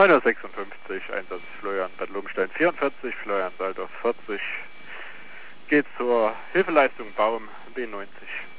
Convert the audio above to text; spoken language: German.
256, Einsatz Florian Bad Lobenstein 44, Florian Saldorf 40, geht zur Hilfeleistung Baum B90.